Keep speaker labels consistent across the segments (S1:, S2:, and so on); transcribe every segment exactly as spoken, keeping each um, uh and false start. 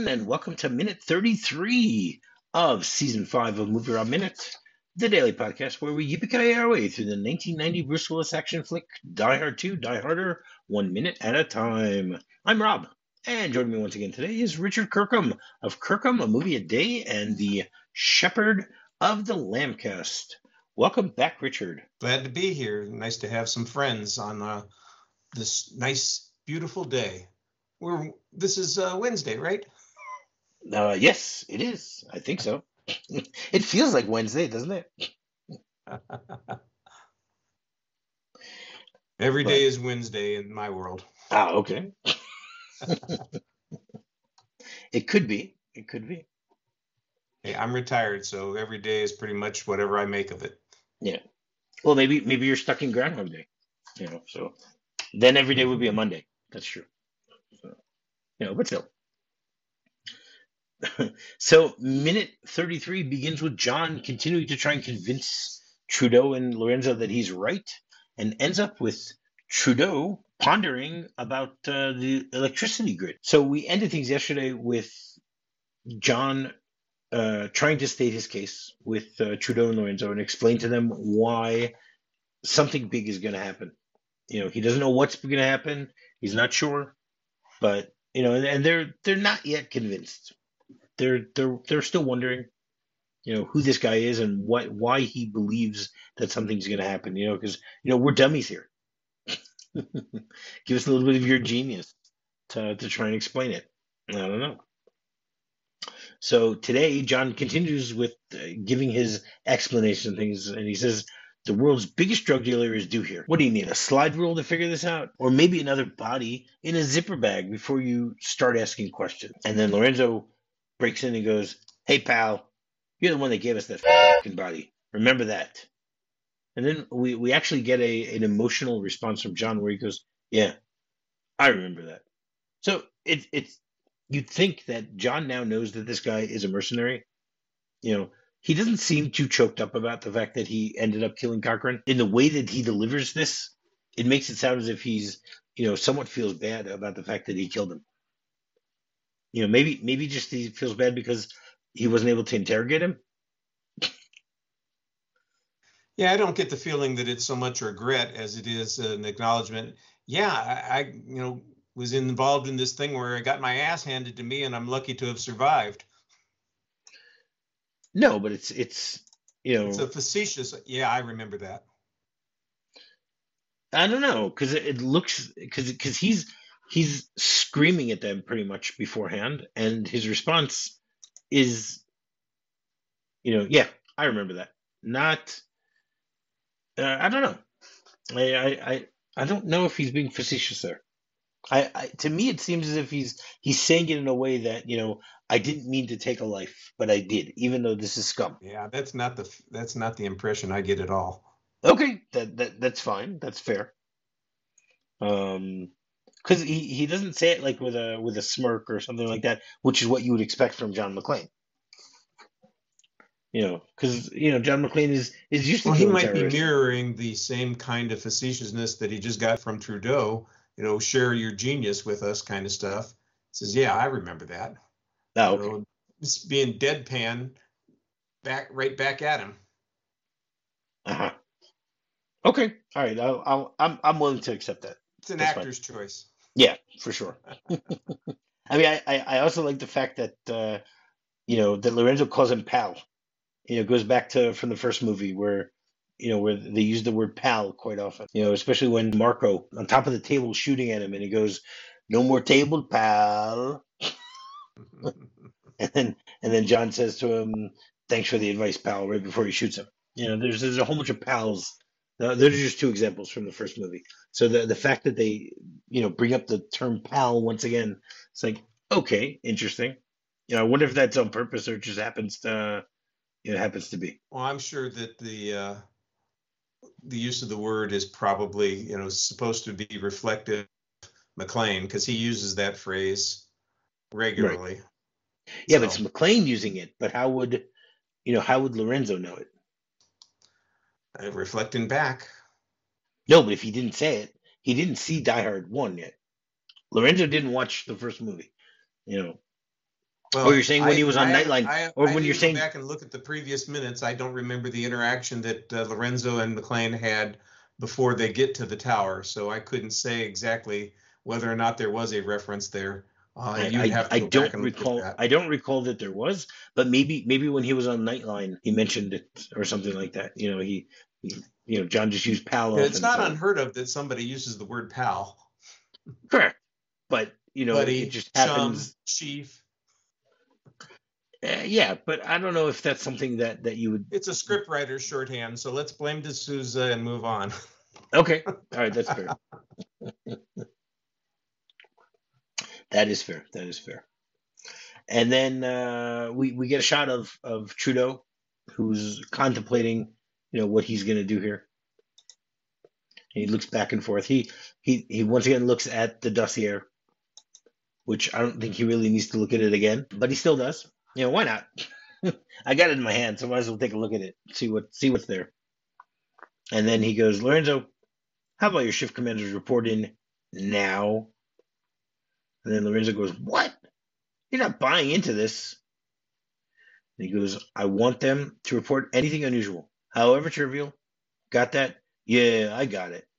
S1: and welcome to minute thirty-three of season five of Movie Rob Minute, the daily podcast where we yippee our way through the nineteen ninety Bruce Willis action flick Die Hard two, Die Harder, one minute at a time. I'm Rob, and joining me once again today is Richard Kirkham of Kirkham, a movie a day, and the Shepherd of the Lambcast. Welcome back, Richard.
S2: Glad to be here. Nice to have some friends on uh, this nice, beautiful day. We're, this is uh, Wednesday, right?
S1: Uh, yes, it is. I think so. It feels like Wednesday, doesn't it?
S2: Every
S1: But-
S2: day is Wednesday in my world.
S1: Ah, okay. It could be. It could be.
S2: Hey, I'm retired, so every day is pretty much whatever I make of it.
S1: Yeah. Well, maybe maybe you're stuck in Groundhog Day. You know, so then every day would be a Monday. That's true. So, you know, but still. So minute thirty-three begins with John continuing to try and convince Trudeau and Lorenzo that he's right, and ends up with Trudeau pondering about uh, the electricity grid. So we ended things yesterday with John uh, trying to state his case with uh, Trudeau and Lorenzo and explain to them why something big is going to happen. You know, he doesn't know what's going to happen. He's not sure, but you know, and, and they're they're not yet convinced. They're they're they're still wondering, you know, who this guy is and what why he believes that something's going to happen. You know, because you know we're dummies here. Give us a little bit of your genius to to try and explain it. I don't know. So today, John continues with uh, giving his explanation of things, and he says, the world's biggest drug dealer is due here. What do you need, a slide rule to figure this out? Or maybe another body in a zipper bag before you start asking questions? And then Lorenzo breaks in and goes, hey, pal, you're the one that gave us that fucking body. Remember that. And then we, we actually get a an emotional response from John where he goes, yeah, I remember that. So it, it's, you'd think that John now knows that this guy is a mercenary. You know, he doesn't seem too choked up about the fact that he ended up killing Cochran. In the way that he delivers this, it makes it sound as if he's, you know, somewhat feels bad about the fact that he killed him. You know, maybe maybe just he feels bad because he wasn't able to interrogate him.
S2: Yeah, I don't get the feeling that it's so much regret as it is an acknowledgement. Yeah, I, I you know, was involved in this thing where I got my ass handed to me, and I'm lucky to have survived.
S1: No, but it's it's you know
S2: It's a facetious. Yeah, I remember that.
S1: I don't know because it, it looks because because he's he's screaming at them pretty much beforehand, and his response is, you know, yeah, I remember that. Not, uh, I don't know. I, I I I don't know if he's being facetious there. I, I to me it seems as if he's he's saying it in a way that, you know, I didn't mean to take a life, but I did, even though this is scum.
S2: Yeah, that's not the that's not the impression I get at all.
S1: Okay, that, that that's fine. That's fair. Um, because he, he doesn't say it like with a with a smirk or something like that, which is what you would expect from John McClane. You know, because you know John McClane is is used to
S2: Well, he
S1: killing
S2: might
S1: terrorists.
S2: be mirroring the same kind of facetiousness that he just got from Trudeau. You know, share your genius with us, kind of stuff. Says, yeah, I remember that.
S1: Oh,
S2: You
S1: okay.
S2: know, just being deadpan, back right back at him.
S1: Uh-huh. Okay. All right. I'll, I'll I'm I'm willing to accept that.
S2: It's an
S1: That's fine.
S2: actor's choice.
S1: Yeah, for sure. I mean, I, I I also like the fact that uh, you know that Lorenzo calls him pal. You know, it goes back to from the first movie where you know where they use the word pal quite often. You know, especially when Marco on top of the table shooting at him, and he goes, "No more table, pal." And then and then John says to him, "Thanks for the advice, pal," right before he shoots him. You know, there's there's a whole bunch of pals. Uh, those are just two examples from the first movie. So the the fact that they you know bring up the term pal once again, it's like, okay, interesting. You know, I wonder if that's on purpose or it just happens to you know happens to be.
S2: Well, I'm sure that the uh, the use of the word is probably, you know, supposed to be reflective of McClane, because he uses that phrase regularly.
S1: Yeah,
S2: So-
S1: but it's McClane using it. But how would you know? How would Lorenzo know it?
S2: Uh, reflecting back.
S1: No, but if he didn't say it, he didn't see Die Hard one yet. Lorenzo didn't watch the first movie. You know, Or you're
S2: Well,
S1: saying when he
S2: I
S1: was on
S2: I haven't
S1: Nightline,
S2: I
S1: or
S2: I
S1: when you're
S2: didn't go
S1: saying,
S2: back and look at the previous minutes. I don't remember the interaction that uh, Lorenzo and McLean had before they get to the tower, so I couldn't say exactly whether or not there was a reference there. Uh,
S1: I,
S2: you'd
S1: I
S2: have to
S1: I
S2: go back
S1: don't
S2: and look at
S1: recall,
S2: that.
S1: I don't recall that there was, but maybe maybe when he was on Nightline, he mentioned it or something like that. You know, he, he you know, John just used pal
S2: Yeah, it's
S1: often,
S2: not
S1: so
S2: unheard of that somebody uses the word pal,
S1: correct. But you know, it
S2: buddy,
S1: just
S2: chum,
S1: happens.
S2: chief.
S1: Uh, yeah, but I don't know if that's something that that you would.
S2: It's a scriptwriter's shorthand, so let's blame D'Souza and move on.
S1: Okay, all right, that's fair. That is fair. That is fair. And then uh, we we get a shot of of Trudeau, who's contemplating, you know, what he's going to do here. He looks back and forth. He he he once again looks at the dossier, which I don't think he really needs to look at it again, but he still does. You know, why not? I got it in my hand, so might as well take a look at it, see what see what's there. And then he goes, Lorenzo, how about your shift commanders report in now? And then Lorenzo goes, what? You're not buying into this. And he goes, I want them to report anything unusual, however trivial. Got that? Yeah, I got it.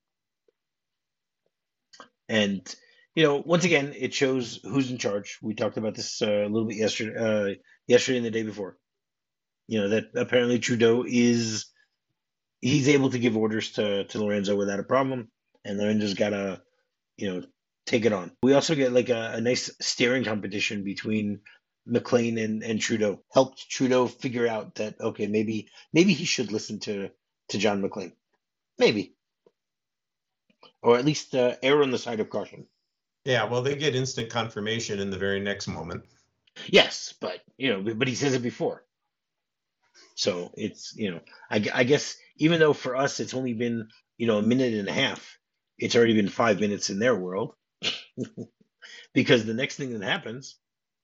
S1: And, you know, once again, it shows who's in charge. We talked about this uh, a little bit yesterday, uh, yesterday and the day before. You know, that apparently Trudeau is, he's able to give orders to, to Lorenzo without a problem. And Lorenzo's got to, you know, take it on. We also get like a, a nice staring competition between McLean and, and Trudeau. Helped Trudeau figure out that, okay, maybe maybe he should listen to, to John McLean. Maybe. Or at least uh, err on the side of caution.
S2: Yeah, well, they get instant confirmation in the very next moment.
S1: Yes, but, you know, but he says it before. So it's, you know, I, I guess even though for us it's only been, you know, a minute and a half, it's already been five minutes in their world. Because the next thing that happens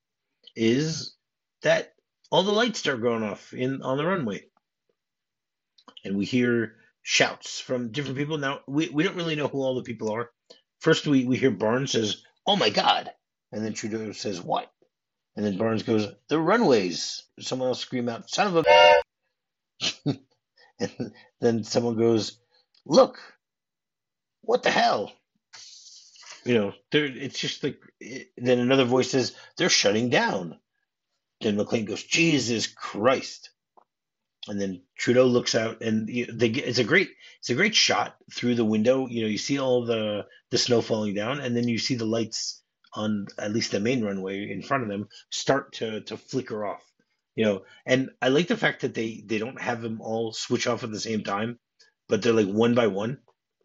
S1: is that all the lights start going off in on the runway. And we hear shouts from different people. Now, we, we don't really know who all the people are. First, we, we hear Barnes says, oh my God. And then Trudeau says, what? And then Barnes goes, the runways. Someone else scream out, son of a... And then someone goes, look, what the hell? You know, it's just like, it, then another voice says, they're shutting down. Then McLean goes, Jesus Christ. And then Trudeau looks out, and they get, it's a great it's a great shot through the window. You know, you see all the the snow falling down, and then you see the lights on at least the main runway in front of them start to to flicker off. You know, and I like the fact that they they don't have them all switch off at the same time, but they're like one by one.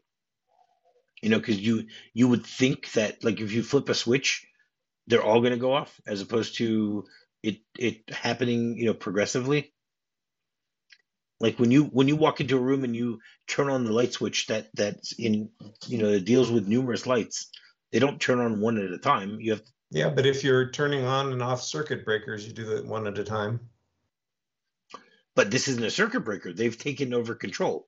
S1: You know, because you you would think that like if you flip a switch, they're all going to go off, as opposed to it it happening, you know, progressively. Like when you when you walk into a room and you turn on the light switch that that's in, you know, that deals with numerous lights, they don't turn on one at a time. You have
S2: Yeah, but if you're turning on and off circuit breakers, you do that one at a time.
S1: But this isn't a circuit breaker. They've taken over control.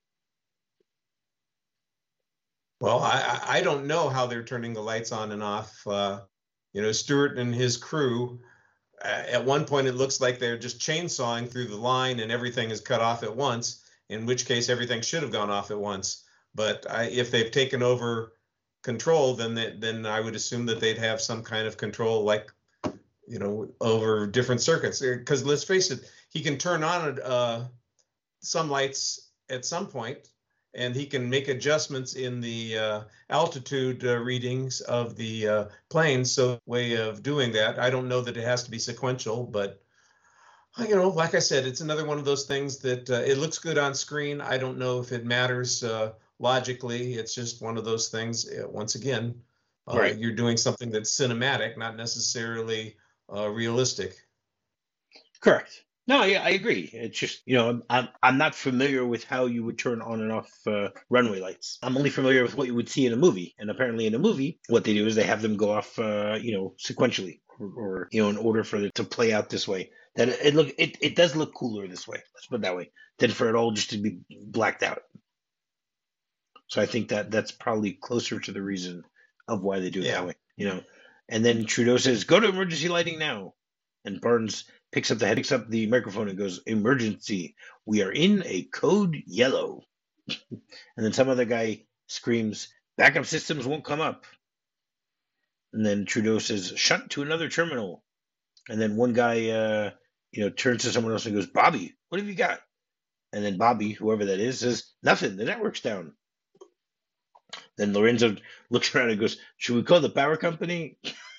S2: Well, I I don't know how they're turning the lights on and off. Uh, you know, Stewart and his crew. Uh, at one point, it looks like they're just chainsawing through the line and everything is cut off at once, in which case everything should have gone off at once. But I, if they've taken over control, then they, then I would assume that they'd have some kind of control, like, you know, over different circuits. Because let's face it, he can turn on uh, some lights at some point, and he can make adjustments in the uh, altitude uh, readings of the uh, plane. So way of doing that, I don't know that it has to be sequential, but you know, like I said, it's another one of those things that uh, it looks good on screen. I don't know if it matters uh, logically. It's just one of those things. Uh, once again, uh,
S1: Right.
S2: You're doing something that's cinematic, not necessarily uh, realistic.
S1: Correct. No, yeah, I agree. It's just, you know, I'm I'm not familiar with how you would turn on and off uh, runway lights. I'm only familiar with what you would see in a movie, and apparently in a movie, what they do is they have them go off, uh, you know, sequentially, or, or you know, in order for it to play out this way. That it, it look it, it does look cooler this way. Let's put it that way, than for it all just to be blacked out. So I think that that's probably closer to the reason of why they do it
S2: Yeah.
S1: that way, you know. And then Trudeau says, "Go to emergency lighting now." And Barnes picks up the head, picks up the microphone and goes, "Emergency! We are in a code yellow." And then some other guy screams, "Backup systems won't come up." And then Trudeau says, "Shut to another terminal." And then one guy, uh, you know, turns to someone else and goes, "Bobby, what have you got?" And then Bobby, whoever that is, says, "Nothing. The network's down." Then Lorenzo looks around and goes, "Should we call the power company?"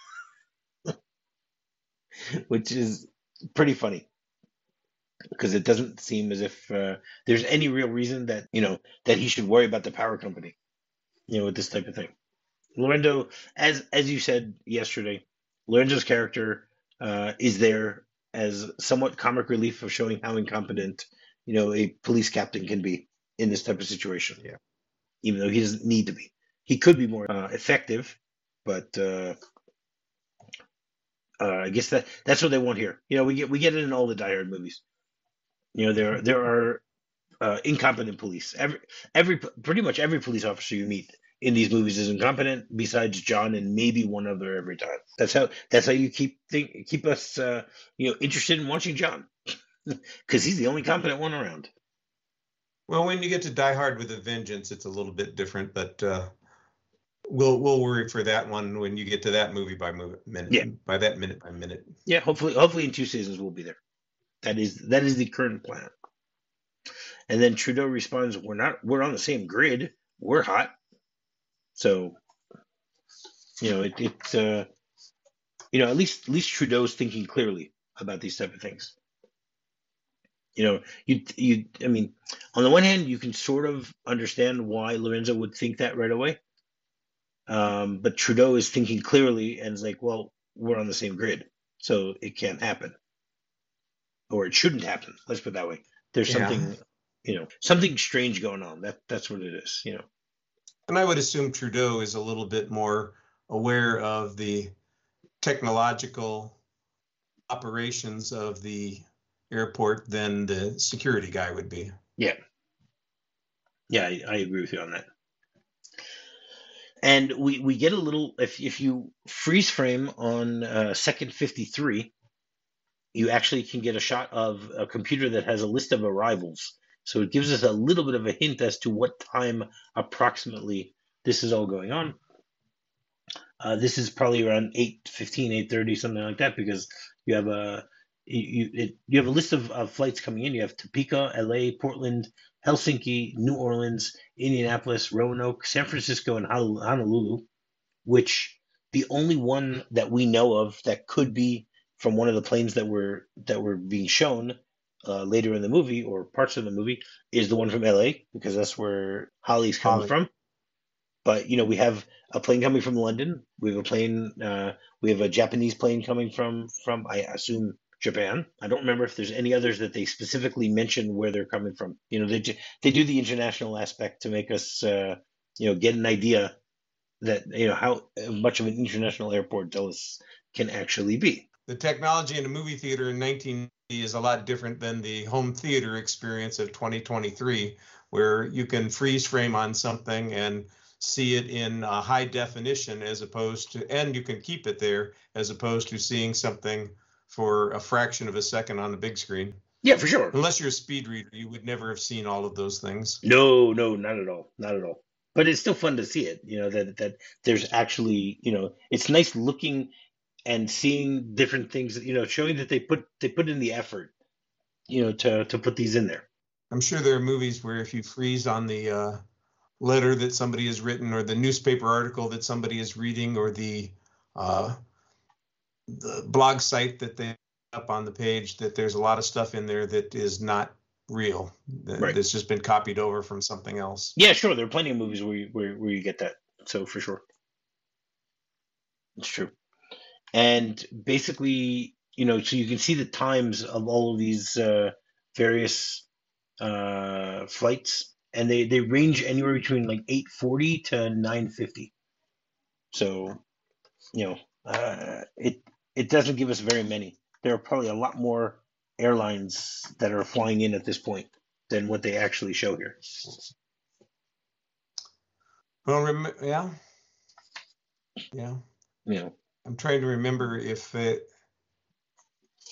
S1: Which is pretty funny because it doesn't seem as if uh, there's any real reason that, you know, that he should worry about the power company, you know, with this type of thing. Lorenzo, as as you said yesterday, Lorenzo's character uh, is there as somewhat comic relief of showing how incompetent, you know, a police captain can be in this type of situation.
S2: Yeah.
S1: Even though he doesn't need to be, he could be more uh, effective, but uh, uh, I guess that that's what they want here. You know, we get we get it in all the Die Hard movies. You know, there there are uh, incompetent police. Every every pretty much every police officer you meet in these movies is incompetent, besides John and maybe one other every time. That's how that's how you keep think, keep us uh, you know interested in watching John, because he's the only competent one around.
S2: Well, when you get to Die Hard with a Vengeance, it's a little bit different, but uh, we'll we'll worry for that one when you get to that movie by movie, minute
S1: Yeah.
S2: by that minute by minute.
S1: Yeah, hopefully hopefully in two seasons we'll be there. That is that is the current plan. And then Trudeau responds, "We're not. We're on the same grid. We're hot." So, you know, it, it's uh, you know, at least at least Trudeau's thinking clearly about these type of things. You know, you you. I mean, on the one hand, you can sort of understand why Lorenzo would think that right away. Um, but Trudeau is thinking clearly and is like, "Well, we're on the same grid, so it can't happen, or it shouldn't happen." Let's put it that way. There's
S2: Yeah.
S1: something, you know, something strange going on. That that's what it is. You know.
S2: And I would assume Trudeau is a little bit more aware of the technological operations of the airport than the security guy would be.
S1: Yeah. Yeah, I, I agree with you on that. And we, we get a little, if, if you freeze frame on uh, second fifty-three, you actually can get a shot of a computer that has a list of arrivals. So it gives us a little bit of a hint as to what time approximately this is all going on. Uh, this is probably around eight fifteen, eight thirty, something like that, because you have a you it, you have a list of, of flights coming in. You have Topeka, L A, Portland, Helsinki, New Orleans, Indianapolis, Roanoke, San Francisco, and Honolulu, which the only one that we know of that could be from one of the planes that were that were being shown uh, later in the movie or parts of the movie is the one from L A, because that's where Holly's coming
S2: Holly.
S1: from. But you know, we have a plane coming from London. We have a plane. Uh, we have a Japanese plane coming from from I assume Japan. I don't remember if there's any others that they specifically mention where they're coming from. You know, they they do the international aspect to make us uh, you know get an idea that you know how much of an international airport Dulles can actually be.
S2: The technology in a movie theater in nineteen eighty is a lot different than the home theater experience of twenty twenty-three, where you can freeze frame on something and see it in a high definition, as opposed to, and you can keep it there, as opposed to seeing something for a fraction of a second on the big screen.
S1: Yeah, for sure.
S2: Unless you're a speed reader, you would never have seen all of those things.
S1: No, no, not at all, not at all. But it's still fun to see it. You know that that there's actually, you know, it's nice looking and seeing different things. You know, showing that they put they put in the effort, you know, to to put these in there.
S2: I'm sure there are movies where if you freeze on the uh, letter that somebody has written, or the newspaper article that somebody is reading, or the uh, the blog site that they up on the page, that there's a lot of stuff in there that is not real. That,
S1: Right.
S2: That's just been copied over from something else.
S1: Yeah, sure. There are plenty of movies where you, where where you get that. So for sure, it's true. And basically, you know, so you can see the times of all of these uh, various uh, flights, and they, they range anywhere between like eight forty to nine fifty. So, you know, uh, it it doesn't give us very many. There are probably a lot more airlines that are flying in at this point than what they actually show here.
S2: Well, rem- yeah, yeah.
S1: You know,
S2: I'm trying to remember if it,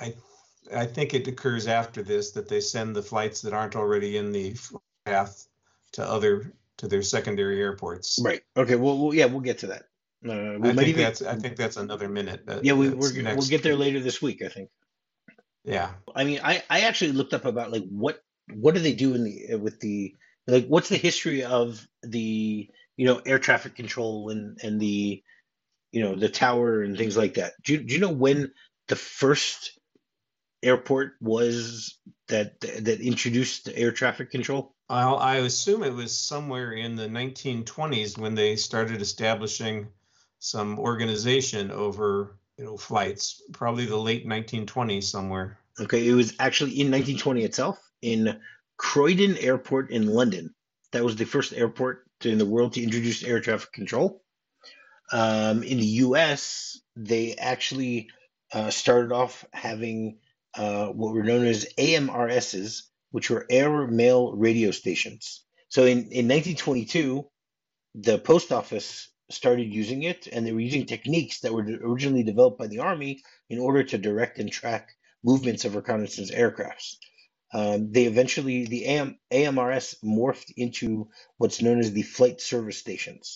S2: I I think it occurs after this that they send the flights that aren't already in the path to other to their secondary airports.
S1: Right. Okay. Well, well yeah, we'll get to that. Uh, we
S2: I
S1: might
S2: think
S1: even.
S2: that's I think that's another minute. That,
S1: Yeah, we
S2: that's
S1: we're, we'll
S2: next.
S1: get there later this week, I think.
S2: Yeah.
S1: I mean, I I actually looked up about like what what do they do in the with the like what's the history of the you know air traffic control and and the you know the tower and things like that. Do you, do you know when the first airport was that that introduced air traffic control?
S2: I'll, I assume it was somewhere in the nineteen twenties when they started establishing some organization over you know flights. Probably the late nineteen twenties somewhere.
S1: Okay, it was actually in nineteen twenty itself in Croydon Airport in London. That was the first airport in the world to introduce air traffic control. Um, in the U S, they actually uh, started off having uh, what were known as A M R Ss, which were air mail radio stations. So in, in nineteen twenty-two, the post office started using it, and they were using techniques that were originally developed by the Army in order to direct and track movements of reconnaissance aircrafts. Um, they eventually, the A M, A M R S morphed into what's known as the flight service stations.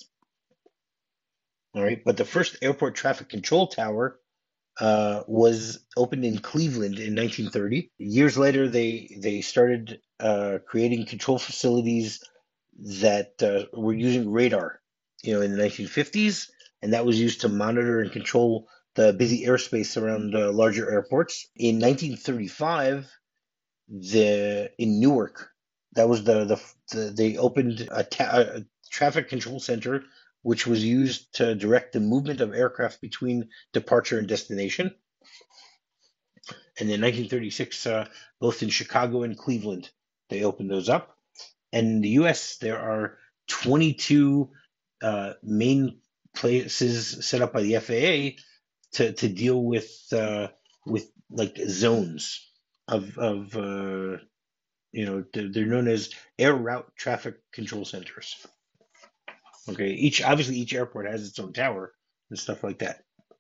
S1: All right, but the first airport traffic control tower uh, was opened in Cleveland in nineteen thirty. Years later, they they started uh, creating control facilities that uh, were using radar, you know, in the nineteen fifties, and that was used to monitor and control the busy airspace around uh, larger airports. In nineteen thirty-five, the in Newark, that was the the, the they opened a, ta- a traffic control center which was used to direct the movement of aircraft between departure and destination. And in nineteen thirty-six, uh, both in Chicago and Cleveland, they opened those up. And in the U S, there are twenty-two uh, main places set up by the F A A to, to deal with uh, with like zones of of uh, you know they're, they're known as air route traffic control centers. Okay, each obviously each airport has its own tower and stuff like that.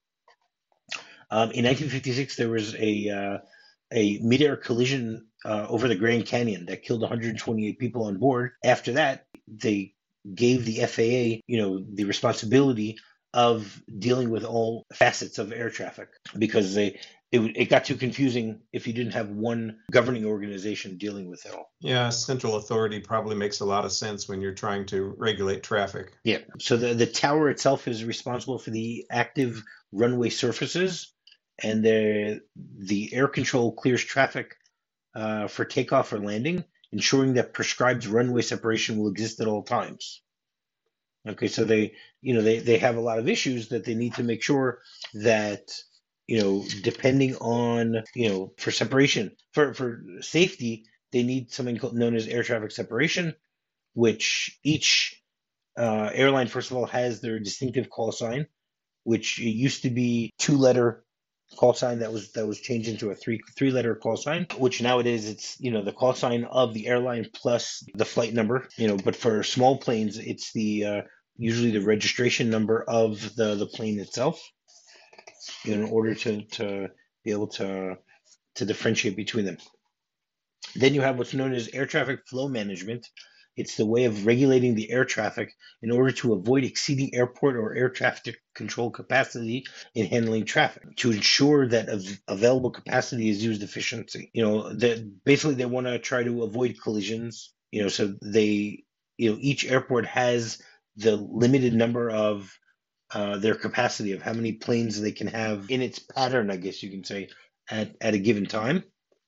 S1: Um, in nineteen fifty-six, there was a uh, a midair collision uh, over the Grand Canyon that killed one hundred twenty-eight people on board. After that, they gave the F A A, you know, the responsibility of dealing with all facets of air traffic because they it, it got too confusing if you didn't have one governing organization dealing with it all.
S2: Yeah, central authority probably makes a lot of sense when you're trying to regulate traffic.
S1: Yeah. So the, the tower itself is responsible for the active runway surfaces, and the the air control clears traffic uh, for takeoff or landing, ensuring that prescribed runway separation will exist at all times. Okay, so they you know they, they have a lot of issues that they need to make sure that you know depending on you know for separation for for safety they need something known as air traffic separation, which each uh, airline first of all has their distinctive call sign, which it used to be two letter call sign that was that was changed into a three three letter call sign, which nowadays it's you know the call sign of the airline plus the flight number, you know but for small planes it's the uh, usually the registration number of the the plane itself, you know, in order to to be able to to differentiate between them. Then you have what's known as air traffic flow management. It's the way of regulating the air traffic in order to avoid exceeding airport or air traffic control capacity in handling traffic to ensure that av- available capacity is used efficiently. You know, that basically they want to try to avoid collisions. You know, so they, you know, each airport has the limited number of uh, their capacity of how many planes they can have in its pattern, I guess you can say, at, at a given time.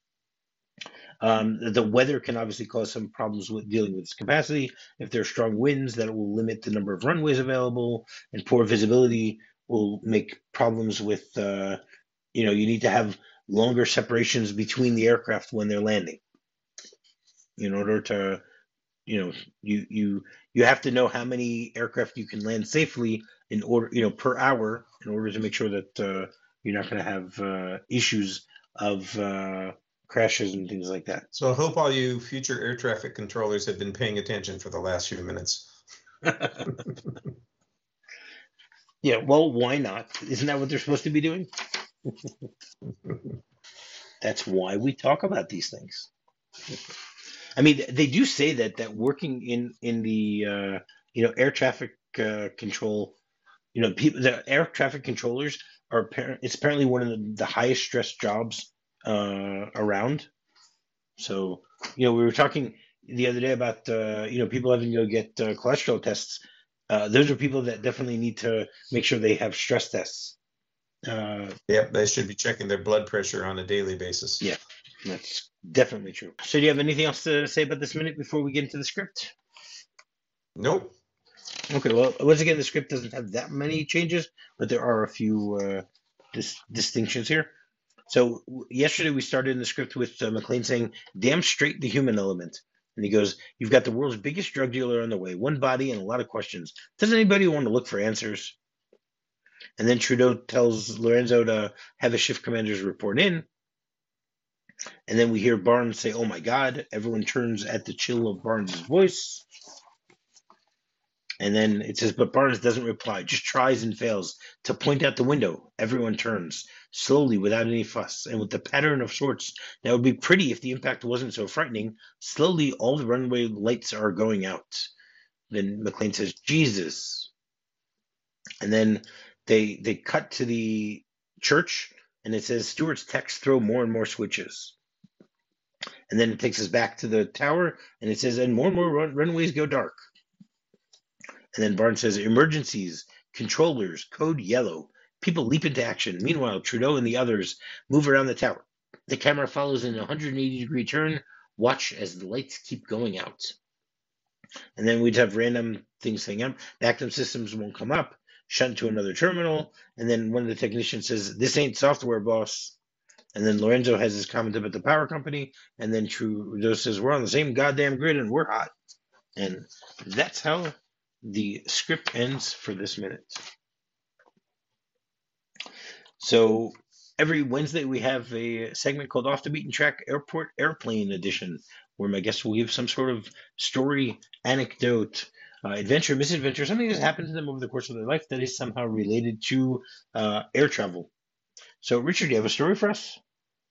S1: Um, the weather can obviously cause some problems with dealing with its capacity. If there are strong winds, that will limit the number of runways available, and poor visibility will make problems with, uh, you know, you need to have longer separations between the aircraft when they're landing in order to, you know, you you you have to know how many aircraft you can land safely in order, you know, per hour in order to make sure that uh, you're not going to have uh, issues of uh, crashes and things like that.
S2: So I hope all you future air traffic controllers have been paying attention for the last few minutes.
S1: Yeah, well, why not? Isn't that what they're supposed to be doing? That's why we talk about these things. I mean, they do say that that working in in the uh, you know air traffic uh, control, you know, people the air traffic controllers are appar- it's apparently one of the, the highest stress jobs uh, around. So you know, we were talking the other day about uh, you know people having to go get uh, cholesterol tests. Uh, those are people that definitely need to make sure they have stress tests. Uh,
S2: Yep, they should be checking their blood pressure on a daily basis.
S1: yeah, that's definitely true. So, do you have anything else to say about this minute before we get into the script?
S2: Nope.
S1: Okay, well, once again, the script doesn't have that many changes, but there are a few uh, dis- distinctions here. So, w- yesterday we started in the script with uh, McLean saying, "Damn straight the human element." And he goes, "You've got the world's biggest drug dealer on the way, one body and a lot of questions. Does anybody want to look for answers?" And then Trudeau tells Lorenzo to have his shift commanders report in. And then we hear Barnes say, "Oh my God." Everyone turns at the chill of Barnes' voice. And then it says, but Barnes doesn't reply, just tries and fails to point out the window. Everyone turns, slowly, without any fuss, and with the pattern of sorts that would be pretty if the impact wasn't so frightening. Slowly, all the runway lights are going out. Then McLean says, Jesus. And then they they cut to the church, and it says, Stewart's text throw more and more switches. And then it takes us back to the tower, and it says, and more and more run- runways go dark. And then Barnes says, emergencies, controllers, code yellow. People leap into action. Meanwhile, Trudeau and the others move around the tower. The camera follows in a one hundred eighty degree turn. Watch as the lights keep going out. And then we'd have random things saying up. Backup systems won't come up. Shunt to another terminal. And then one of the technicians says, this ain't software, boss. And then Lorenzo has his comment about the power company. And then Trudeau says, we're on the same goddamn grid and we're hot. And that's how the script ends for this minute. So every Wednesday we have a segment called Off the Beaten Track Airport Airplane Edition, where my guests will give some sort of story, anecdote, uh, adventure, misadventure, something that's happened to them over the course of their life that is somehow related to uh, air travel. So, Richard, do you have a story for us?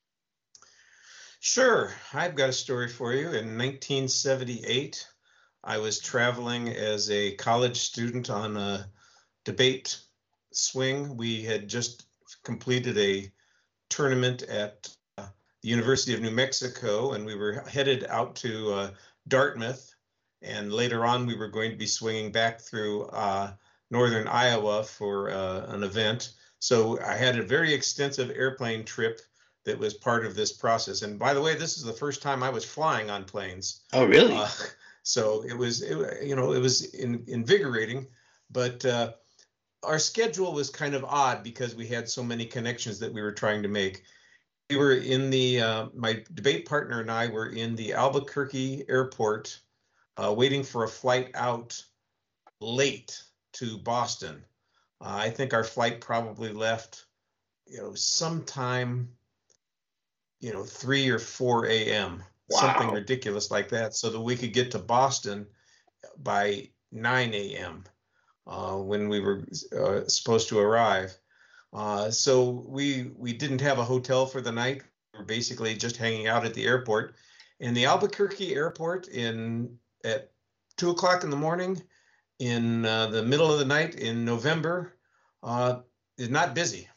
S2: Sure. I've got a story for you. In nineteen seventy-eight, I was traveling as a college student on a debate swing. We had just completed a tournament at uh, the University of New Mexico, and we were headed out to uh, Dartmouth. And later on, we were going to be swinging back through uh, northern Iowa for uh, an event. So I had a very extensive airplane trip that was part of this process. And by the way, this is the first time I was flying on planes.
S1: Oh, really?
S2: Uh, so it was, it, you know, it was in, invigorating, but uh, our schedule was kind of odd because we had so many connections that we were trying to make. We were in the, uh, my debate partner and I were in the Albuquerque airport uh, waiting for a flight out late to Boston. Uh, I think our flight probably left, you know, sometime, you know, three or four a.m.
S1: Wow.
S2: Something ridiculous like that, so that we could get to Boston by nine a.m. Uh, when we were uh, supposed to arrive. Uh, so we we didn't have a hotel for the night. We were basically just hanging out at the airport. And the Albuquerque airport in at two o'clock in the morning, in uh, the middle of the night in November, uh, is not busy.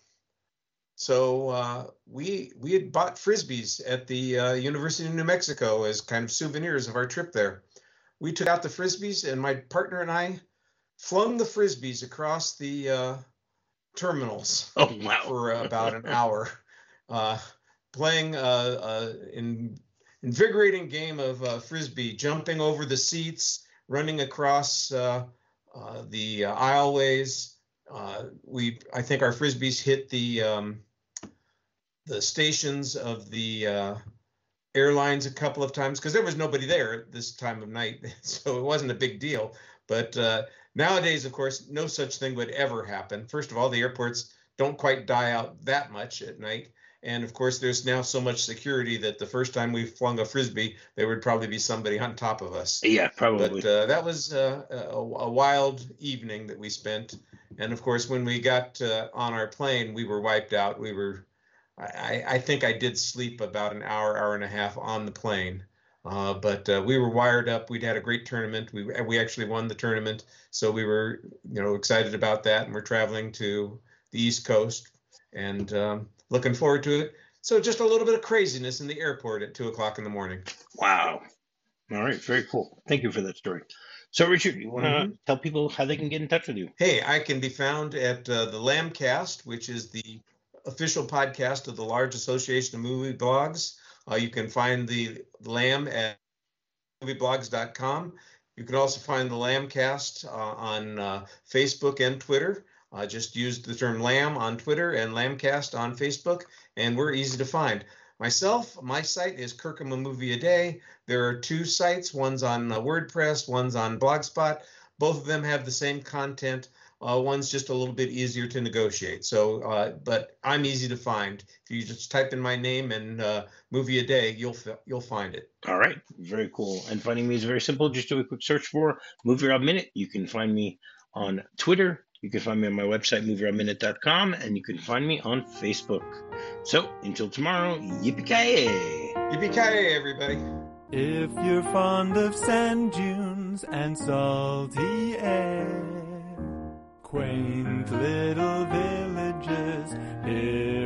S2: So uh, we we had bought Frisbees at the uh, University of New Mexico as kind of souvenirs of our trip there. We took out the Frisbees, and my partner and I flung the Frisbees across the uh, terminals
S1: oh, wow.
S2: for uh, about an hour, uh, playing an uh, uh, in, invigorating game of uh, Frisbee, jumping over the seats, running across uh, uh, the uh, aisleways. Uh, we, I think our Frisbees hit the um, the stations of the uh, airlines a couple of times because there was nobody there at this time of night, so it wasn't a big deal. But uh, nowadays, of course, no such thing would ever happen. First of all, the airports don't quite die out that much at night. And of course, there's now so much security that the first time we flung a Frisbee, there would probably be somebody on top of us.
S1: Yeah, probably.
S2: But uh, that was uh, a, a wild evening that we spent. And of course, when we got uh, on our plane, we were wiped out. We were I, I think I did sleep about an hour, hour and a half on the plane. Uh, but uh, we were wired up. We'd had a great tournament. We we actually won the tournament, so we were you know excited about that. And we're traveling to the East Coast and um, looking forward to it. So just a little bit of craziness in the airport at two o'clock in the morning.
S1: Wow. All right. Very cool. Thank you for that story. So, Richard, you want to mm-hmm. tell people how they can get in touch with you?
S2: Hey, I can be found at uh, the Lambcast, which is the official podcast of the Large Association of Movie Blogs. Uh, you can find the Lamb at movie blogs dot com. You can also find the Lambcast uh, on uh, Facebook and Twitter. Uh, just use the term Lamb on Twitter and Lambcast on Facebook, and we're easy to find. Myself, my site is Kirkham a Movie a Day. There are two sites. One's on uh, WordPress, one's on Blogspot. Both of them have the same content. Uh, one's just a little bit easier to negotiate. So, uh, but I'm easy to find. If you just type in my name and uh, Movie a Day, you'll you'll find it.
S1: All right, very cool. And finding me is very simple. Just do a quick search for Movie Rob Minute. You can find me on Twitter. You can find me on my website, movie rob minute dot com, and you can find me on Facebook. So, until tomorrow, yippee-ki-yay!
S2: Yippee-ki-yay, everybody!
S3: If you're fond of sand dunes and salty air, quaint little villages here